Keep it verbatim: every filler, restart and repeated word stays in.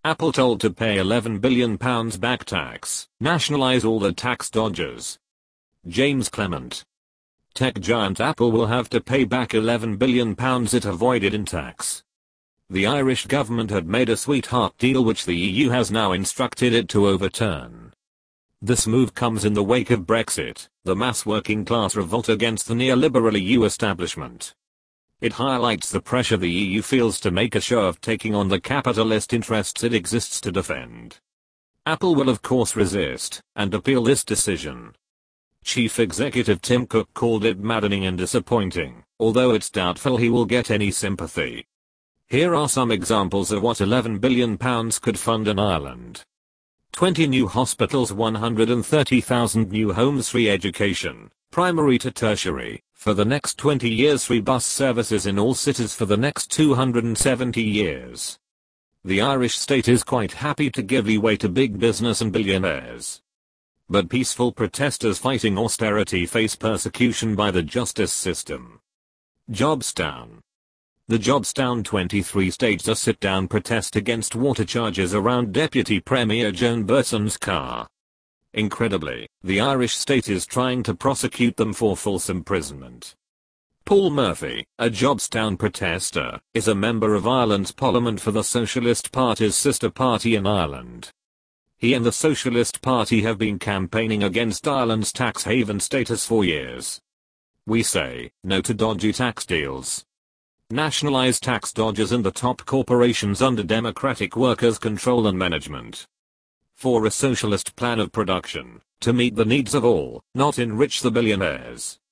Apple told to pay eleven billion pounds back tax, nationalize all the tax dodgers. James Clement. Tech giant Apple will have to pay back eleven billion pounds it avoided in tax. The Irish government had made a sweetheart deal which the E U has now instructed it to overturn. This move comes in the wake of Brexit, the mass working class revolt against the neoliberal E U establishment. It highlights the pressure the E U feels to make a show of taking on the capitalist interests it exists to defend. Apple will of course resist and appeal this decision. Chief Executive Tim Cook called it maddening and disappointing, although it's doubtful he will get any sympathy. Here are some examples of what eleven billion pounds could fund in Ireland. twenty new hospitals, one hundred thirty thousand new homes, free education, primary to tertiary, for the next twenty years, free bus services in all cities for the next two hundred seventy years. The Irish state is quite happy to give leeway to big business and billionaires. But peaceful protesters fighting austerity face persecution by the justice system. Jobstown. The Jobstown twenty-three staged a sit-down protest against water charges around Deputy Premier Joan Burton's car. Incredibly, the Irish state is trying to prosecute them for false imprisonment. Paul Murphy, a Jobstown protester, is a member of Ireland's Parliament for the Socialist Party's sister party in Ireland. He and the Socialist Party have been campaigning against Ireland's tax haven status for years. We say no to dodgy tax deals. Nationalize tax dodgers and the top corporations under democratic workers' control and management. For a socialist plan of production, to meet the needs of all, not enrich the billionaires.